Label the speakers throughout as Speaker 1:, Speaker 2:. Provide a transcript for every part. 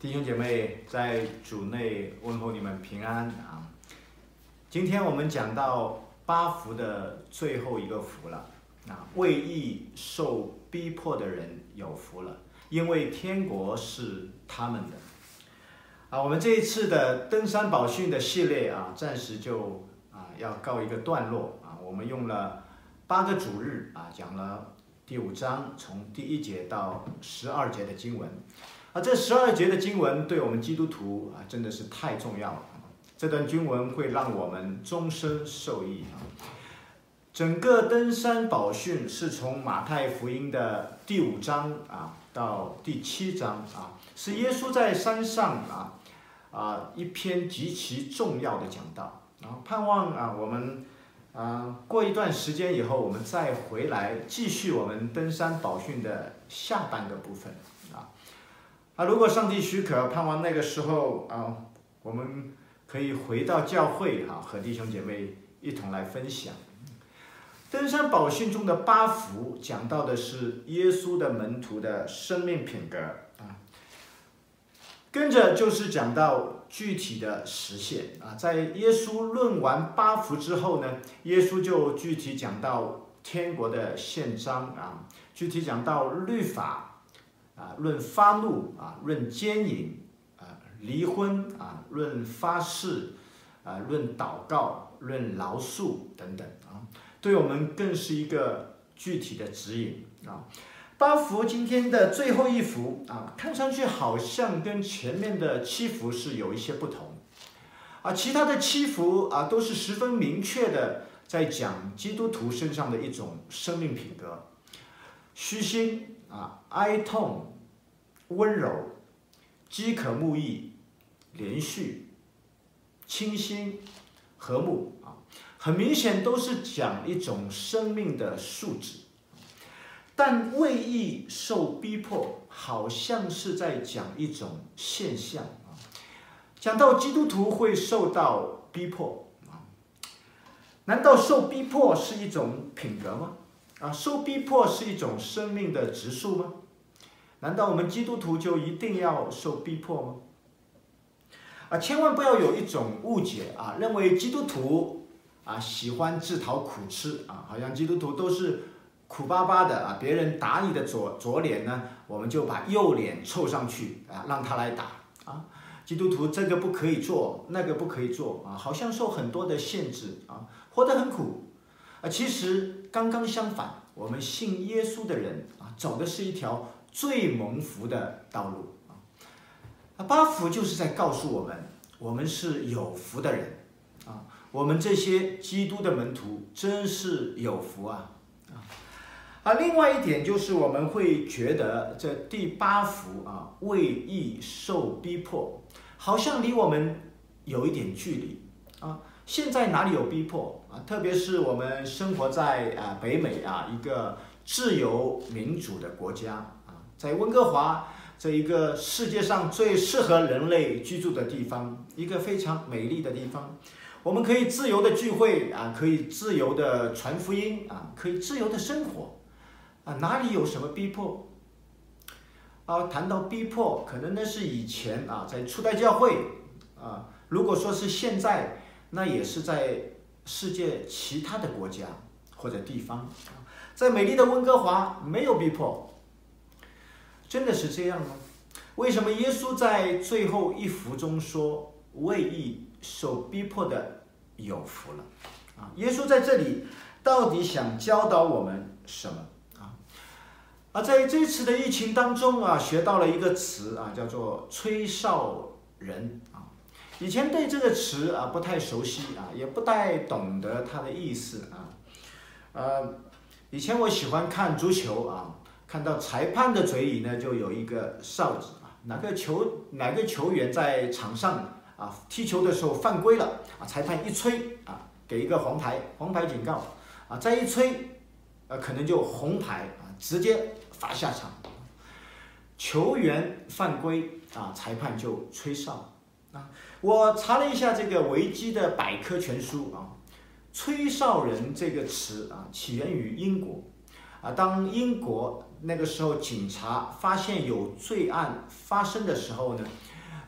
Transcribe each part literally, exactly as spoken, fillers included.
Speaker 1: 弟兄姐妹，在主内问候你们平安啊！今天我们讲到八福的最后一个福了啊，为义受逼迫的人有福了，因为天国是他们的。啊，我们这一次的登山宝训的系列啊，暂时就啊要告一个段落啊。我们用了八个主日啊，讲了第五章从第一节到十二节的经文。啊，这十二节的经文对我们基督徒啊真的是太重要了。这段经文会让我们终身受益啊。整个登山宝训是从马太福音的第五章啊到第七章啊，是耶稣在山上啊啊一篇极其重要的讲道。然后盼望啊我们啊过一段时间以后，我们再回来继续我们登山宝训的下半个部分啊。啊，如果上帝许可，盼望那个时候啊，我们可以回到教会啊，和弟兄姐妹一同来分享。登山宝训中的八福讲到的是耶稣的门徒的生命品格啊，跟着就是讲到具体的实现啊。在耶稣论完八福之后呢，耶稣就具体讲到天国的宪章啊，具体讲到律法。啊，论发怒啊，论奸淫啊，离婚啊，论发誓啊，论祷告，论饶恕等等啊，对我们更是一个具体的指引啊。八福今天的最后一福啊，看上去好像跟前面的七福是有一些不同啊，其他的七福啊都是十分明确的在讲基督徒身上的一种生命品格，虚心啊，哀痛。温柔、饥渴慕义、连续、清新、和睦啊，很明显都是讲一种生命的素质。但为义受逼迫，好像是在讲一种现象啊。讲到基督徒会受到逼迫啊，难道受逼迫是一种品格吗？啊，受逼迫是一种生命的质素吗？难道我们基督徒就一定要受逼迫吗？啊，千万不要有一种误解啊，认为基督徒啊喜欢自讨苦吃啊，好像基督徒都是苦巴巴的啊，别人打你的左左脸呢，我们就把右脸凑上去啊，让他来打啊。基督徒这个不可以做，那个不可以做啊，好像受很多的限制啊，活得很苦啊。其实刚刚相反，我们信耶稣的人啊，走的是一条最蒙福的道路啊！八福就是在告诉我们，我们是有福的人啊！我们这些基督的门徒真是有福啊！啊，另外一点就是我们会觉得这第八福啊，为义受逼迫，好像离我们有一点距离啊。现在哪里有逼迫啊？特别是我们生活在啊北美啊一个自由民主的国家。在温哥华这一个世界上最适合人类居住的地方，一个非常美丽的地方，我们可以自由的聚会啊，可以自由的传福音啊，可以自由的生活啊，哪里有什么逼迫？啊，谈到逼迫，可能那是以前啊，在初代教会啊，如果说是现在，那也是在世界其他的国家或者地方，在美丽的温哥华没有逼迫。真的是这样吗？为什么耶稣在最后一福中说为义受逼迫的有福了？啊，耶稣在这里到底想教导我们什么啊？啊，在这次的疫情当中啊，学到了一个词啊，叫做吹哨人啊。以前对这个词啊不太熟悉啊，也不太懂得它的意思啊。呃，以前我喜欢看足球啊。看到裁判的嘴里呢，就有一个哨子啊，哪个球哪个球员在场上啊踢球的时候犯规了啊，裁判一吹啊，给一个黄牌，黄牌警告啊，再一吹，呃，可能就红牌啊，直接罚下场。球员犯规啊，裁判就吹哨啊。我查了一下这个维基的百科全书啊，吹哨人这个词啊，起源于英国啊，当英国那个时候警察发现有罪案发生的时候呢，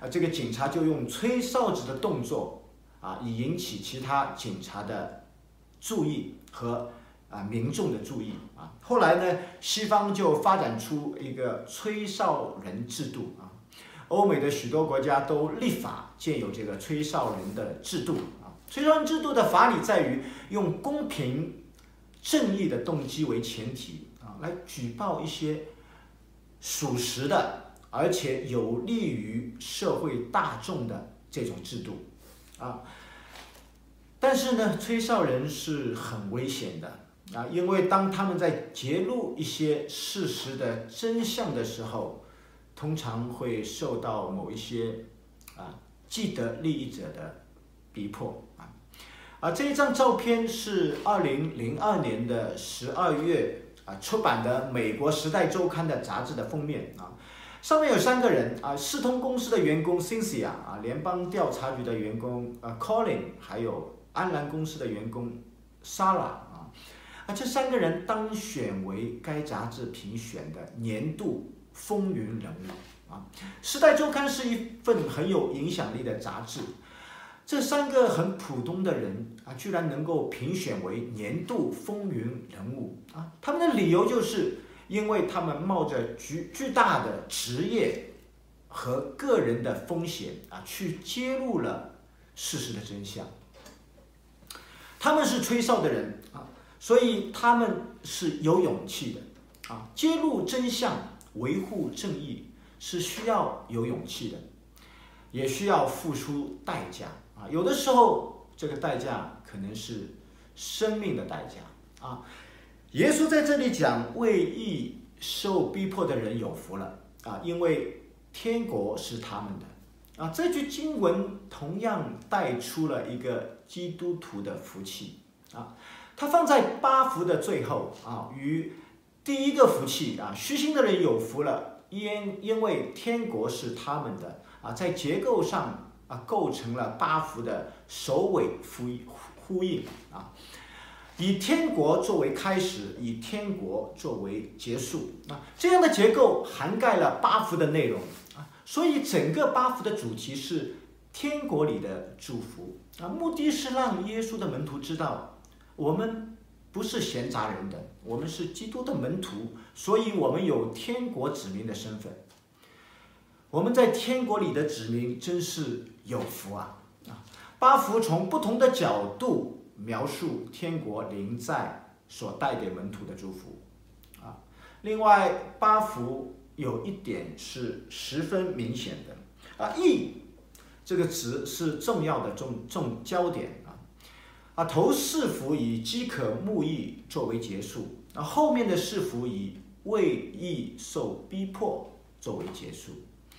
Speaker 1: 啊，这个警察就用吹哨子的动作啊，以引起其他警察的注意和啊民众的注意啊。后来呢，西方就发展出一个吹哨人制度啊，欧美的许多国家都立法建有这个吹哨人的制度啊。吹哨人制度的法理在于用公平正义的动机为前提啊，来举报一些属实的，而且有利于社会大众的这种制度啊。但是呢，吹哨人是很危险的啊，因为当他们在揭露一些事实的真相的时候，通常会受到某一些啊既得利益者的逼迫啊。啊，这一张照片是二零零二年的十二月啊出版的美国《时代周刊》的杂志的封面啊，上面有三个人啊，世通公司的员工 Cynthia 啊，联邦调查局的员工啊 Colin， 还有安澜公司的员工 Sarah 啊，啊，这三个人当选为该杂志评选的年度风云人物啊。《时代周刊》是一份很有影响力的杂志。这三个很普通的人啊，居然能够评选为年度风云人物啊！他们的理由就是因为他们冒着巨巨大的职业和个人的风险啊，去揭露了事实的真相。他们是吹哨的人啊，所以他们是有勇气的啊！揭露真相、维护正义是需要有勇气的，也需要付出代价。啊，有的时候这个代价可能是生命的代价啊。耶稣在这里讲，为义受逼迫的人有福了啊，因为天国是他们的啊。这句经文同样带出了一个基督徒的福气啊，它放在八福的最后啊，与第一个福气啊，虚心的人有福了，因因为天国是他们的啊，在结构上。啊，构成了八福的首尾呼呼应啊，以天国作为开始，以天国作为结束啊，这样的结构涵盖了八福的内容啊，所以整个八福的主题是天国里的祝福啊，目的是让耶稣的门徒知道，我们不是闲杂人等，我们是基督的门徒，所以我们有天国子民的身份。我们在天国里的子民真是有福啊！啊，八福从不同的角度描述天国临在所带给门徒的祝福啊。另外，八福有一点是十分明显的啊，义这个词是重要的重重焦点啊。啊，头四福以饥渴慕义作为结束，啊，后面的四福以为义受逼迫作为结束。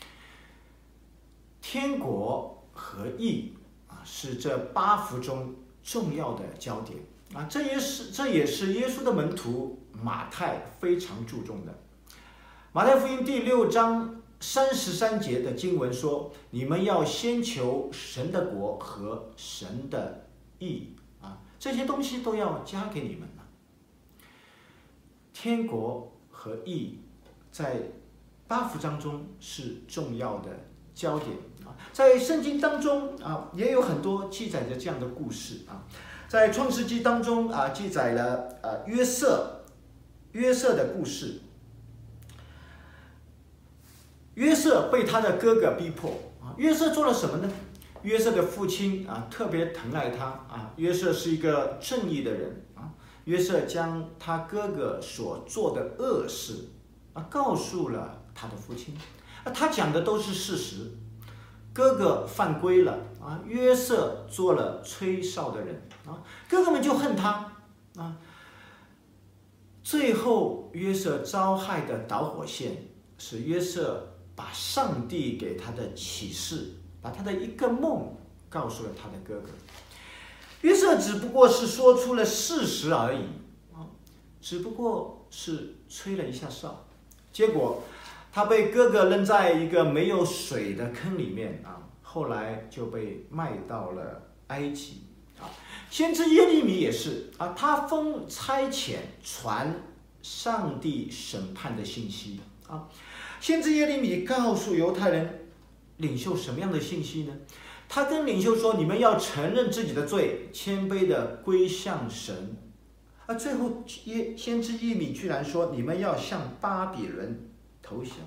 Speaker 1: 天国和义啊，是这八福中重要的焦点啊，这也是这也是耶稣的门徒马太非常注重的。马太福音第六章三十三节的经文说：“你们要先求神的国和神的义啊，这些东西都要加给你们了。”天国和义在八福当中是重要的焦点啊，在圣经当中啊，也有很多记载着这样的故事啊。在创世纪当中啊，记载了呃约瑟约瑟的故事。约瑟被他的哥哥逼迫啊，约瑟做了什么呢？约瑟的父亲啊特别疼爱他啊，约瑟是一个正义的人啊，约瑟将他哥哥所做的恶事啊告诉了他的父亲。他讲的都是事实，哥哥犯规了啊，约瑟做了吹哨的人啊，哥哥们就恨他啊。最后约瑟遭害的导火线是约瑟把上帝给他的启示，把他的一个梦告诉了他的哥哥。约瑟只不过是说出了事实而已啊，只不过是吹了一下哨，结果他被哥哥扔在一个没有水的坑里面啊，后来就被卖到了埃及啊。先知耶利米也是啊，他奉差遣传上帝审判的信息啊。先知耶利米告诉犹太人领袖什么样的信息呢？他跟领袖说：“你们要承认自己的罪，谦卑的归向神。”而最后，耶先知耶米居然说：“你们要向巴比伦投降。”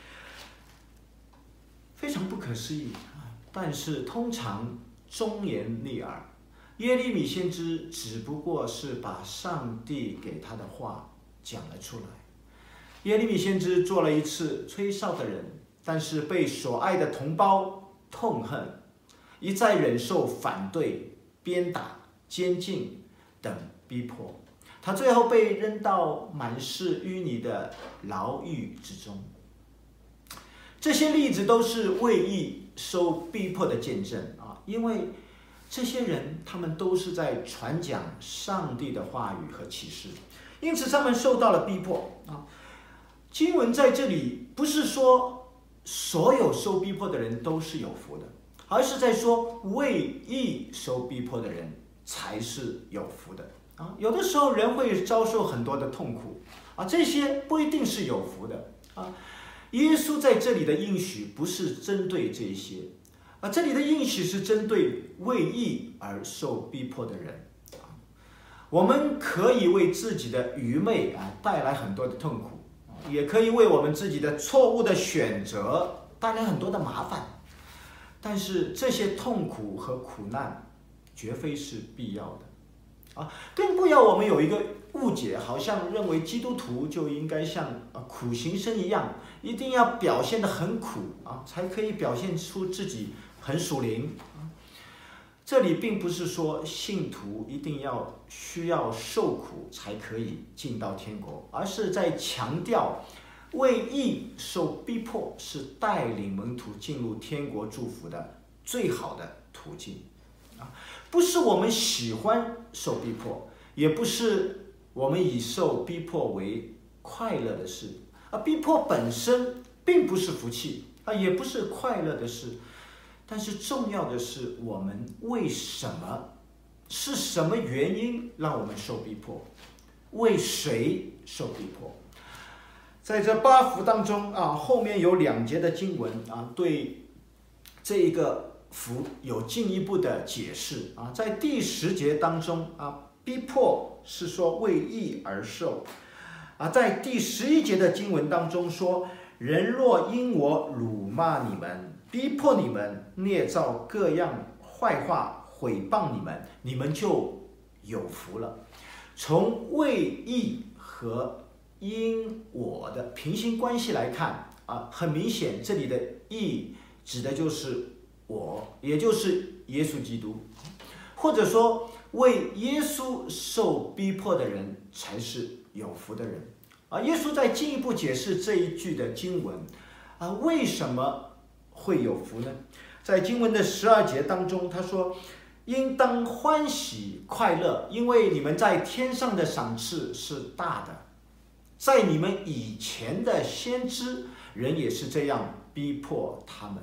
Speaker 1: 非常不可思议啊！但是通常忠言逆耳，耶利米先知只不过是把上帝给他的话讲了出来。耶利米先知做了一次吹哨的人，但是被所爱的同胞痛恨，一再忍受反对、鞭打、监禁等逼迫。他最后被扔到满是淤泥的牢狱之中。这些例子都是为义受逼迫的见证啊！因为这些人他们都是在传讲上帝的话语和启示，因此他们受到了逼迫啊。经文在这里不是说所有受逼迫的人都是有福的，而是在说为义受逼迫的人才是有福的。啊，有的时候人会遭受很多的痛苦啊，这些不一定是有福的啊。耶稣在这里的应许不是针对这些啊，这里的应许是针对为义而受逼迫的人啊。我们可以为自己的愚昧啊带来很多的痛苦，也可以为我们自己的错误的选择带来很多的麻烦，但是这些痛苦和苦难绝非是必要的。啊，更不要我们有一个误解，好像认为基督徒就应该像啊苦行僧一样，一定要表现得很苦啊，才可以表现出自己很属灵啊。这里并不是说信徒一定要需要受苦才可以进到天国，而是在强调为义受逼迫是带领门徒进入天国祝福的最好的途径。不是我们喜欢受逼迫，也不是我们以受逼迫为快乐的事啊。逼迫本身并不是福气啊，也不是快乐的事。但是重要的是，我们为什么，是什么原因让我们受逼迫？为谁受逼迫？在这八福当中啊，后面有两节的经文啊，对这一个福有进一步的解释啊。在第十节当中啊，逼迫是说为义而受啊。在第十一节的经文当中说，人若因我辱骂你们，逼迫你们，捏造各样坏话毁谤你们，你们就有福了。从为义和因我的平行关系来看啊，很明显这里的义指的就是我，也就是耶稣基督，或者说为耶稣受逼迫的人才是有福的人啊。耶稣在进一步解释这一句的经文啊，为什么会有福呢？在经文的十二节当中，他说：“应当欢喜快乐，因为你们在天上的赏赐是大的。在你们以前的先知人也是这样逼迫他们。”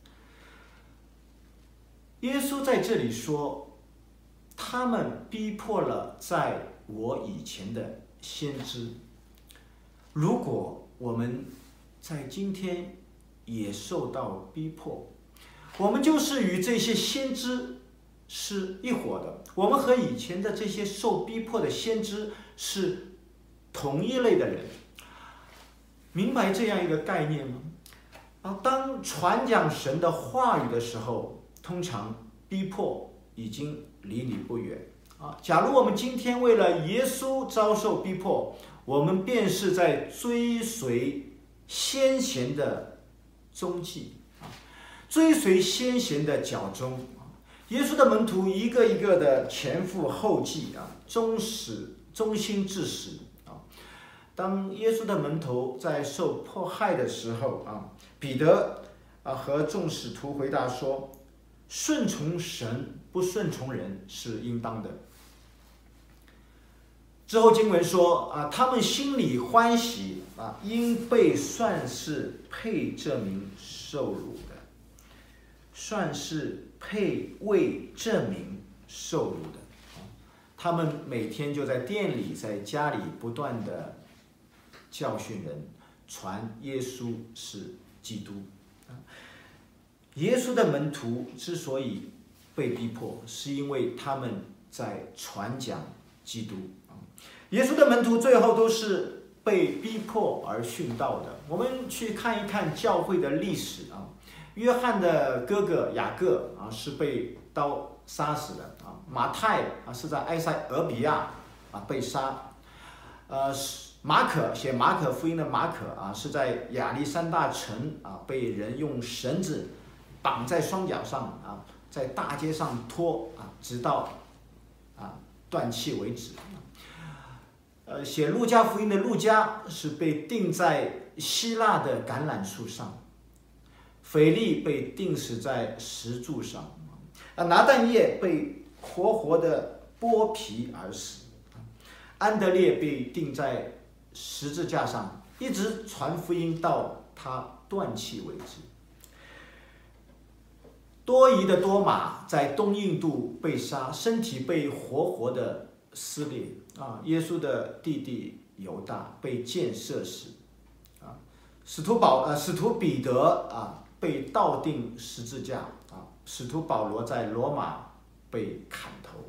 Speaker 1: 耶稣在这里说，他们逼迫了在我以前的先知。如果我们在今天也受到逼迫，我们就是与这些先知是一伙的，我们和以前的这些受逼迫的先知是同一类的人。明白这样一个概念吗？啊，当传讲神的话语的时候，通常逼迫已经离你不远啊。假如我们今天为了耶稣遭受逼迫，我们便是在追随先贤的踪迹啊，追随先贤的脚踪。耶稣的门徒一个一个的前赴后继啊，忠始忠心至死啊。当耶稣的门徒在受迫害的时候啊，彼得啊和众使徒回答说：“顺从神，不顺从人是应当的。”之后经文说啊，他们心里欢喜啊，因被算是配这名受辱的，算是配为这名受辱的。他们每天就在店里，在家里不断的教训人，传耶稣是基督。 耶稣的门徒之所以被逼迫，是因为他们在传讲基督。耶稣的门徒最后都是被逼迫而殉道的。我们去看一看教会的历史啊，约翰的哥哥雅各啊是被刀杀死的啊，马太啊是在埃塞俄比亚啊被杀，呃，马可写马可福音的马可啊是在亚历山大城啊被人用绳子绑在双脚上啊，在大街上拖啊，直到啊断气为止。呃，写路加福音的路加是被钉在希腊的橄榄树上，腓力被钉死在石柱上，啊，拿但业被活活的剥皮而死，安德烈被钉在十字架上，一直传福音到他断气为止。多疑的多马在东印度被杀，身体被活活的撕裂啊！耶稣的弟弟犹大被箭射死啊！使徒保呃使徒彼得啊被倒钉十字架啊！使徒保罗在罗马被砍头。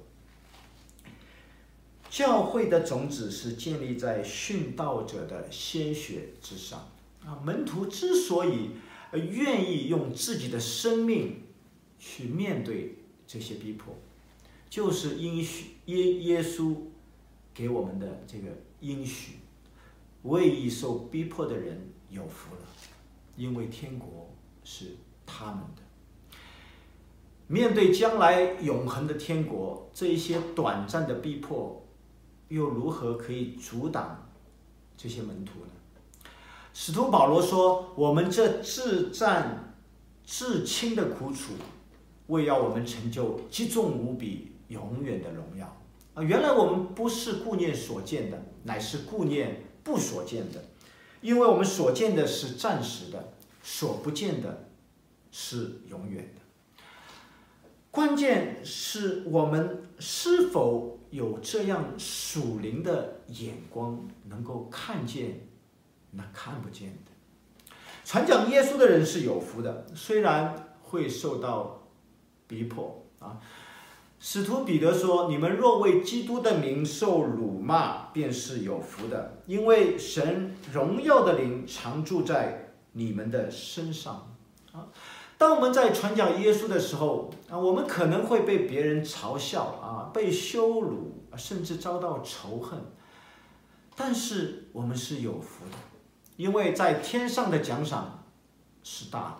Speaker 1: 教会的种子是建立在殉道者的鲜血之上啊！门徒之所以愿意用自己的生命去面对这些逼迫，就是应许耶耶稣给我们的这个应许：为义受逼迫的人有福了，因为天国是他们的。面对将来永恒的天国，这一些短暂的逼迫，又如何可以阻挡这些门徒呢？使徒保罗说：“我们这至战至轻的苦楚，为要我们成就极重无比、永远的荣耀。”啊，原来我们不是顾念所见的，乃是顾念不所见的，因为我们所见的是暂时的，所不见的是永远的。关键是我们是否有这样属灵的眼光，能够看见那看不见的。传讲耶稣的人是有福的，虽然会受到逼迫啊。使徒彼得说：“你们若为基督的名受辱骂，便是有福的，因为神荣耀的灵常住在你们的身上。”啊，当我们在传讲耶稣的时候啊，我们可能会被别人嘲笑啊，被羞辱，甚至遭到仇恨。但是我们是有福的，因为在天上的奖赏是大的。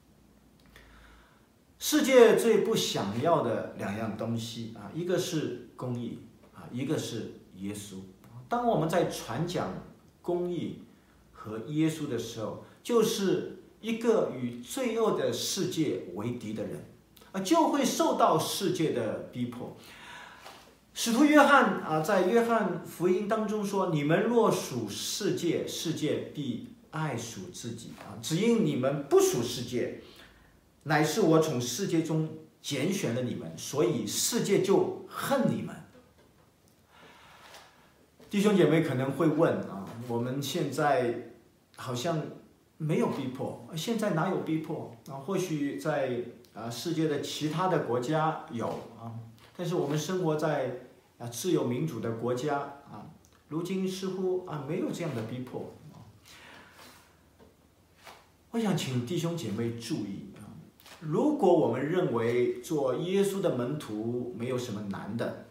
Speaker 1: 世界最不想要的两样东西啊，一个是公义啊，一个是耶稣。当我们在传讲公义和耶稣的时候，就是一个与罪恶的世界为敌的人啊，就会受到世界的逼迫。使徒约翰啊，在约翰福音当中说：“你们若属世界，世界必爱属自己啊，只因你们不属世界，乃是我从世界中拣选了你们，所以世界就恨你们。”弟兄姐妹可能会问啊，我们现在好像没有逼迫，现在哪有逼迫啊？或许在啊世界的其他的国家有啊，但是我们生活在啊自由民主的国家啊，如今似乎啊没有这样的逼迫啊。我想请弟兄姐妹注意啊，如果我们认为做耶稣的门徒没有什么难的，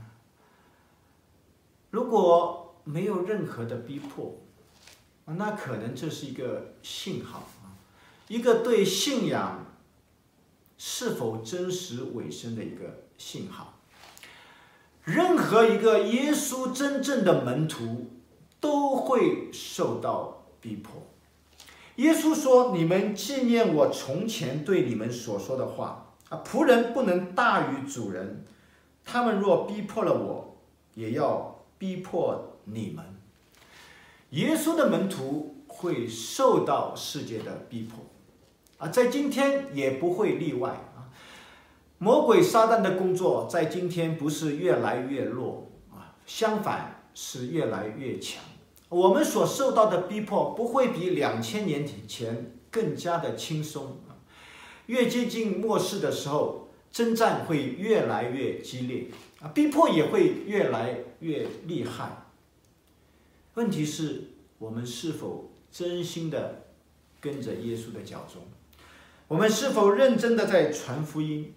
Speaker 1: 如果没有任何的逼迫，那可能这是一个信号啊，一个对信仰是否真实委身的一个信号。任何一个耶稣真正的门徒都会受到逼迫。耶稣说：“你们纪念我从前对你们所说的话啊，仆人不能大于主人。他们若逼迫了我，也要逼迫你们。”耶稣的门徒会受到世界的逼迫啊，在今天也不会例外啊。魔鬼撒旦的工作在今天不是越来越弱啊，相反是越来越强。我们所受到的逼迫不会比两千年前更加的轻松啊。 越接近末世的时候，征战会越来越激烈啊，逼迫也会越来越厉害。问题是，我们是否真心的跟着耶稣的脚踪？我们是否认真的在传福音？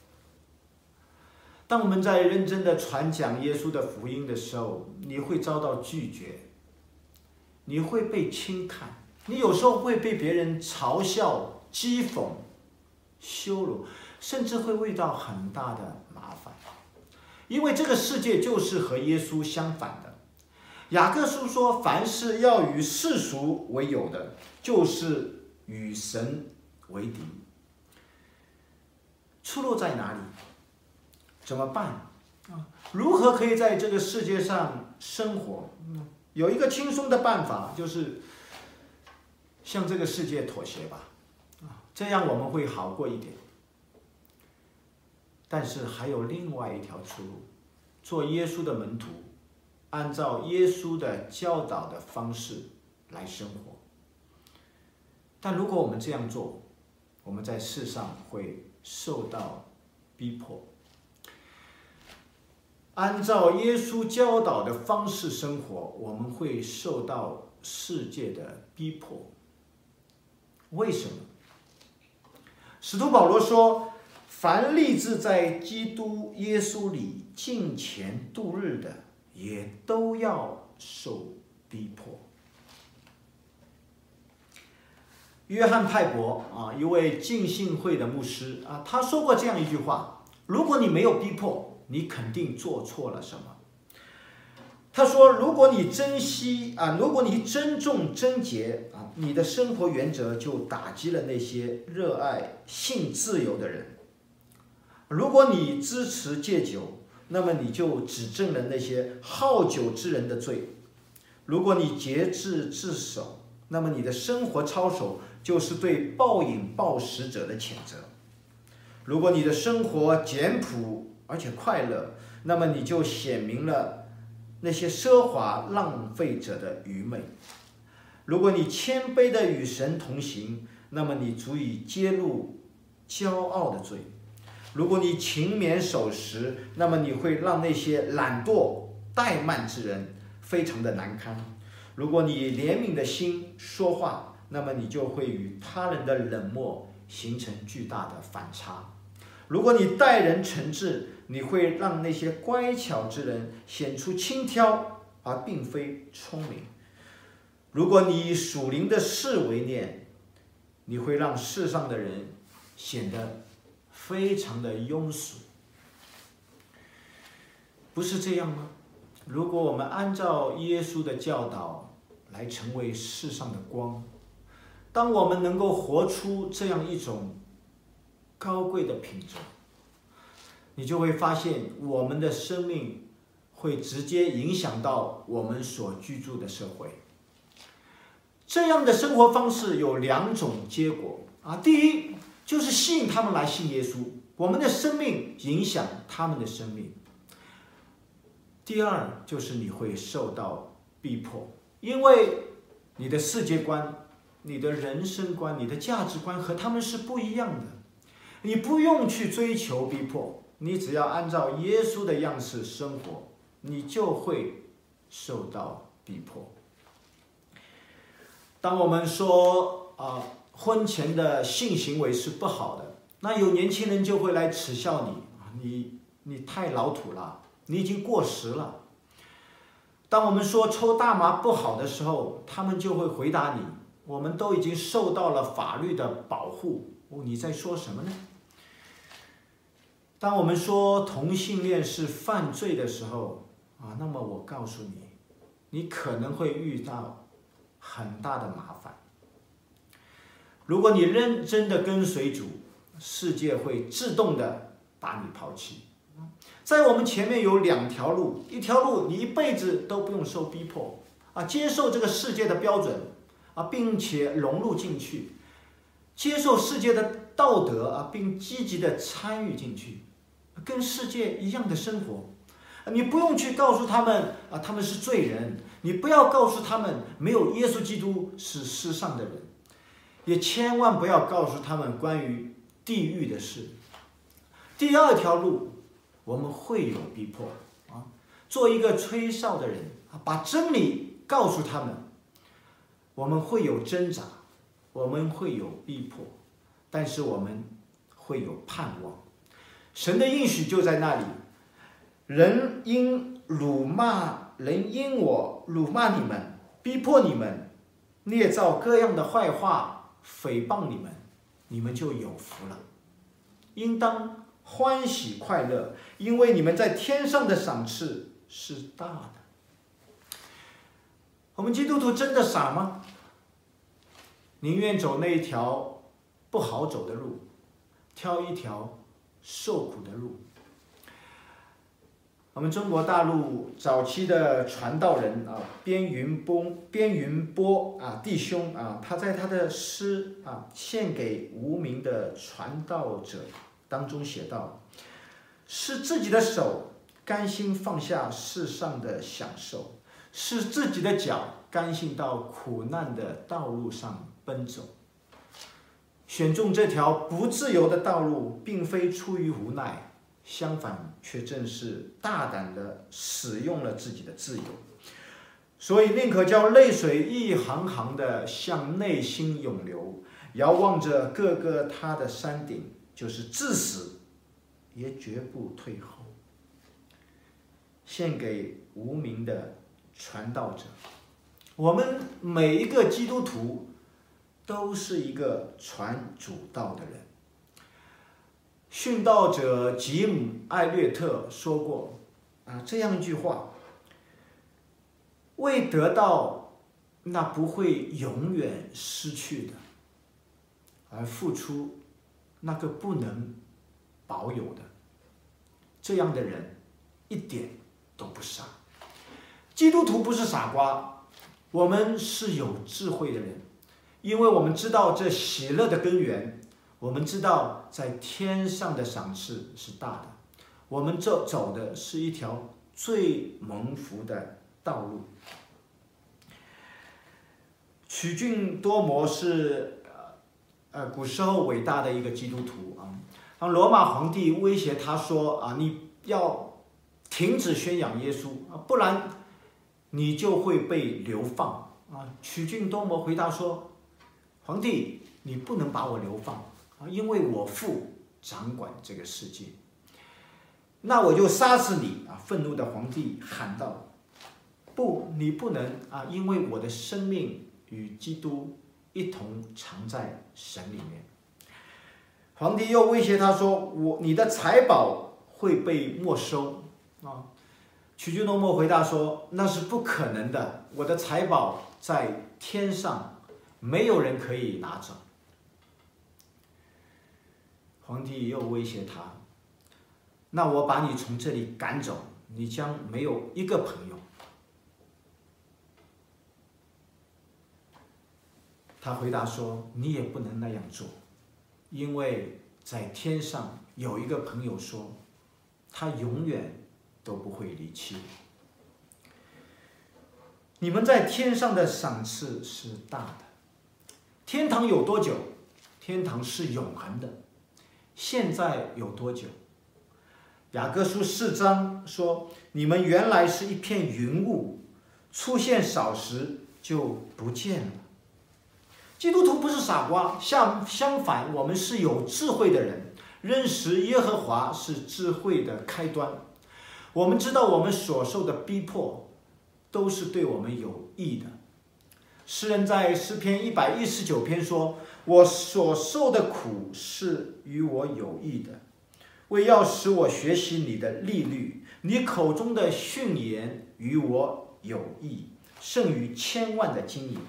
Speaker 1: 当我们在认真的传讲耶稣的福音的时候，你会遭到拒绝，你会被轻看，你有时候会被别人嘲笑、讥讽、羞辱，甚至会遇到很大的麻烦，因为这个世界就是和耶稣相反的。雅各书说，凡事要与世俗为友的，就是与神为敌。出路在哪里？怎么办？如何可以在这个世界上生活？有一个轻松的办法，就是向这个世界妥协吧，这样我们会好过一点。但是还有另外一条出路，做耶稣的门徒，按照耶稣的教导的方式来生活。但如果我们这样做，我们在世上会受到逼迫。按照耶稣教导的方式生活，我们会受到世界的逼迫。为什么？使徒保罗说，凡立志在基督耶稣里敬虔度日的，也都要受逼迫。约翰派伯啊，一位浸信会的牧师啊，他说过这样一句话：如果你没有逼迫，你肯定做错了什么。他说，如果你珍惜啊，如果你珍重贞洁啊，你的生活原则就打击了那些热爱性自由的人。如果你支持戒酒，那么你就指正了那些好酒之人的罪。如果你节制自守，那么你的生活操守就是对暴饮暴食者的谴责。如果你的生活简朴而且快乐，那么你就显明了那些奢华浪费者的愚昧。如果你谦卑的与神同行，那么你足以揭露骄傲的罪。如果你勤勉守时，那么你会让那些懒惰怠慢之人非常的难堪。如果你怜悯的心说话，那么你就会与他人的冷漠形成巨大的反差。如果你待人诚挚，你会让那些乖巧之人显出轻佻，而并非聪明。如果你以属灵的事为念，你会让世上的人显得非常的庸俗。不是这样吗？如果我们按照耶稣的教导来成为世上的光，当我们能够活出这样一种高贵的品质，你就会发现我们的生命会直接影响到我们所居住的社会。这样的生活方式有两种结果啊，第一就是吸引他们来信耶稣，我们的生命影响他们的生命。第二就是你会受到逼迫，因为你的世界观、你的人生观、你的价值观和他们是不一样的。你不用去追求逼迫，你只要按照耶稣的样式生活，你就会受到逼迫。当我们说啊，婚前的性行为是不好的，那有年轻人就会来耻笑你，你你太老土了，你已经过时了。当我们说抽大麻不好的时候，他们就会回答你，我们都已经受到了法律的保护，哦，你在说什么呢？当我们说同性恋是犯罪的时候啊，那么我告诉你，你可能会遇到很大的麻烦。如果你认真的跟随主，世界会自动的把你抛弃。在我们前面有两条路，一条路你一辈子都不用受逼迫啊，接受这个世界的标准啊，并且融入进去，接受世界的道德啊，并积极的参与进去，跟世界一样的生活。你不用去告诉他们啊，他们是罪人，你不要告诉他们没有耶稣基督是世上的人，也千万不要告诉他们关于地狱的事。第二条路，我们会有逼迫啊，做一个吹哨的人啊，把真理告诉他们。我们会有挣扎，我们会有逼迫，但是我们会有盼望。神的应许就在那里。人因辱骂，人因我辱骂你们，逼迫你们，捏造各样的坏话，诽谤你们，你们就有福了。应当欢喜快乐，因为你们在天上的赏赐是大的。我们基督徒真的傻吗？宁愿走那一条不好走的路，挑一条受苦的路。我们中国大陆早期的传道人啊，边云波边云波啊弟兄啊，他在他的诗啊献给无名的传道者当中写道：是自己的手甘心放下世上的享受，是自己的脚甘心到苦难的道路上奔走。选中这条不自由的道路，并非出于无奈，相反，却正是大胆地使用了自己的自由。所以宁可叫泪水一行行地向内心涌流，遥望着各个他的山顶，就是至死也绝不退后。献给无名的传道者，我们每一个基督徒都是一个传主道的人。殉道者吉姆·艾略特说过啊这样一句话：为得到那不会永远失去的，而付出那个不能保有的，这样的人一点都不傻。基督徒不是傻瓜，我们是有智慧的人，因为我们知道这喜乐的根源，我们知道在天上的赏赐是大的，我们这走的是一条最蒙福的道路。曲俊多摩是呃古时候伟大的一个基督徒啊，当罗马皇帝威胁他说啊，你要停止宣扬耶稣啊，不然你就会被流放啊。曲俊多摩回答说：皇帝，你不能把我流放啊，因为我父掌管这个世界。那我就杀死你啊！愤怒的皇帝喊道：不，你不能啊，因为我的生命与基督一同藏在神里面。皇帝又威胁他说：我你的财宝会被没收啊。曲俊多摩回答说：那是不可能的，我的财宝在天上，没有人可以拿走。皇帝又威胁他：那我把你从这里赶走，你将没有一个朋友。他回答说：你也不能那样做，因为在天上有一个朋友说，他永远都不会离弃我。你们在天上的赏赐是大的。天堂有多久？天堂是永恒的。现在有多久？雅各书四章说：你们原来是一片云雾，出现少时就不见了。基督徒不是傻瓜，相相反，我们是有智慧的人，认识耶和华是智慧的开端。我们知道我们所受的逼迫都是对我们有益的。诗人在诗篇一百一十九篇说：我所受的苦是与我有益的，为要使我学习你的律例，你口中的训言与我有益，胜于千万的金银。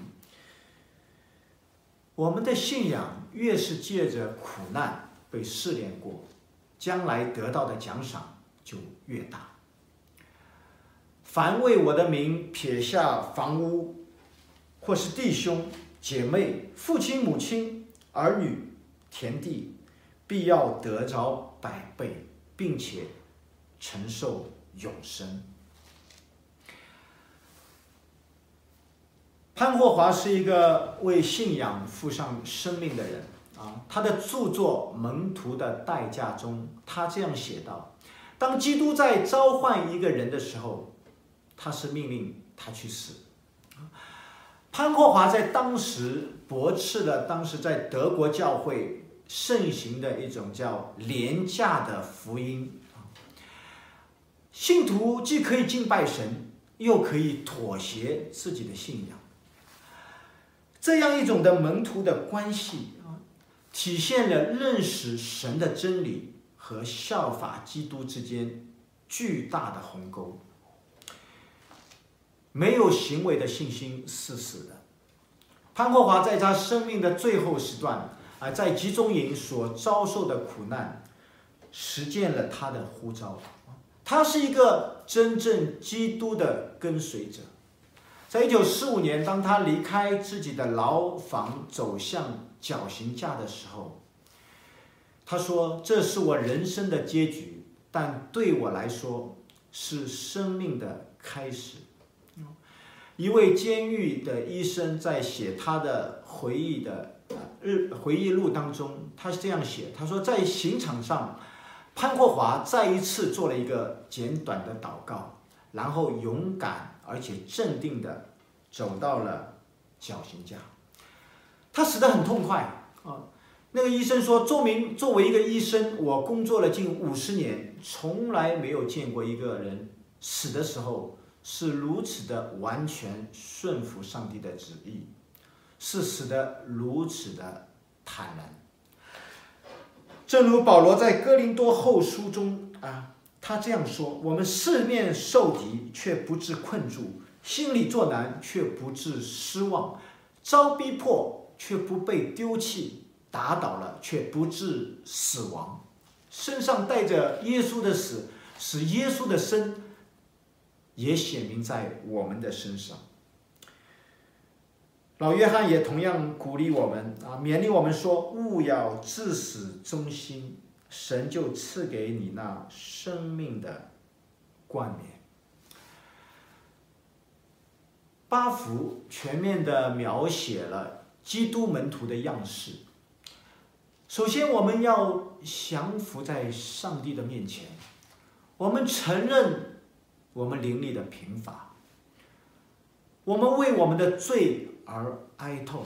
Speaker 1: 我们的信仰越是借着苦难被试炼过，将来得到的奖赏就越大。凡为我的名撇下房屋，或是弟兄姐妹、父亲母亲、儿女、田地，必要得着百倍，并且承受永生。潘霍华是一个为信仰付上生命的人啊，他的著作《门徒的代价》中，他这样写道：当基督在召唤一个人的时候，他是命令他去死。潘霍华在当时驳斥了当时在德国教会盛行的一种叫廉价的福音。信徒既可以敬拜神，又可以妥协自己的信仰。这样一种的门徒的关系啊，体现了认识神的真理和效法基督之间巨大的鸿沟。没有行为的信心是死的。潘霍华在他生命的最后时段啊，在集中营所遭受的苦难，实践了他的呼召。他是一个真正基督的跟随者。在一九四五年，当他离开自己的牢房，走向绞刑架的时候，他说：“这是我人生的结局，但对我来说是生命的开始。”一位监狱的医生在写他的回忆的日回忆录当中，他是这样写：他说，在刑场上，潘霍华再一次做了一个简短的祷告，然后勇敢而且镇定地走到了绞刑架。他死得很痛快啊！那个医生说，作为作为一个医生，我工作了近五十年，从来没有见过一个人死的时候是如此的完全顺服上帝的旨意，是死得如此的坦然。正如保罗在哥林多后书中啊，他这样说：我们四面受敌，却不致困住；心里作难，却不致失望；遭逼迫，却不被丢弃；打倒了，却不致死亡。身上带着耶稣的死，使耶稣的生也显明在我们的身上。老约翰也同样鼓励我们啊，勉励我们说：勿要至死忠心，神就赐给你那生命的冠冕。八福全面地描写了基督门徒的样式。首先，我们要降服在上帝的面前，我们承认我们灵里的贫乏，我们为我们的罪而哀痛，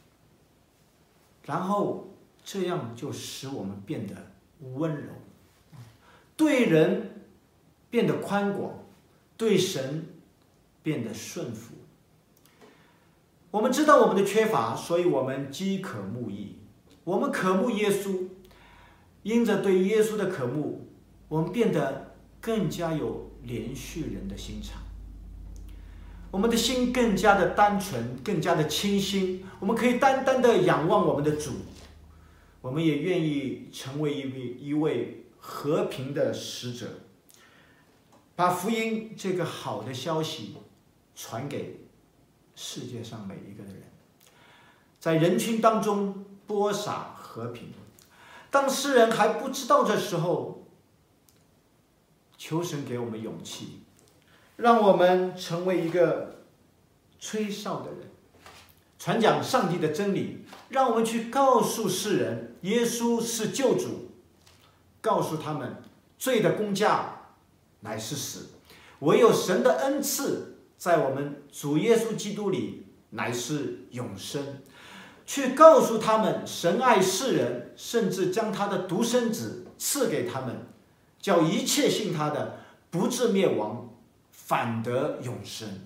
Speaker 1: 然后这样就使我们变得温柔，对人变得宽广，对神变得顺服。我们知道我们的缺乏，所以我们饥渴慕义，我们渴慕耶稣，因着对耶稣的渴慕，我们变得更加有怜恤人的心肠。我们的心更加的单纯，更加的清新，我们可以单单的仰望我们的主。我们也愿意成为一位一位和平的使者，把福音这个好的消息传给世界上每一个人，在人群当中播撒和平。当世人还不知道的时候，求神给我们勇气，让我们成为一个吹哨的人，传讲上帝的真理，让我们去告诉世人耶稣是救主，告诉他们罪的工价乃是死，唯有神的恩赐在我们主耶稣基督里乃是永生，去告诉他们神爱世人，甚至将他的独生子赐给他们，叫一切信他的不至灭亡，反得永生。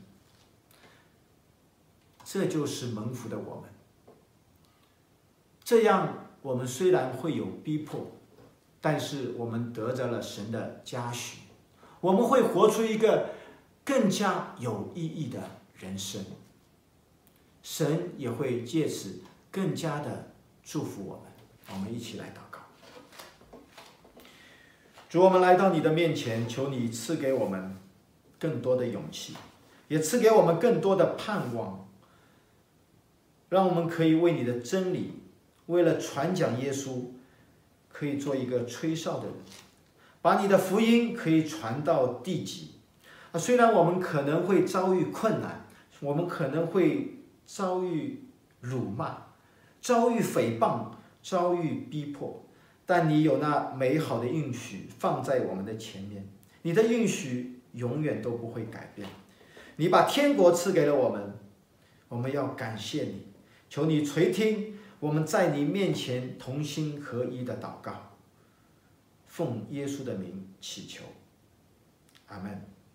Speaker 1: 这就是蒙福的我们。这样我们虽然会有逼迫，但是我们得着了神的嘉许，我们会活出一个更加有意义的人生，神也会借此更加的祝福我们。我们一起来祷告。主，我们来到你的面前，求你赐给我们更多的勇气，也赐给我们更多的盼望，让我们可以为你的真理，为了传讲耶稣，可以做一个吹哨的人，把你的福音可以传到地极。啊，虽然我们可能会遭遇困难，我们可能会遭遇辱骂，遭遇诽谤， 遭遇逼迫，但你有那美好的应许放在我们的前面，你的应许永远都不会改变。你把天国赐给了我们，我们要感谢你，求你垂听我们在你面前同心合一的祷告，奉耶稣的名祈求，阿们。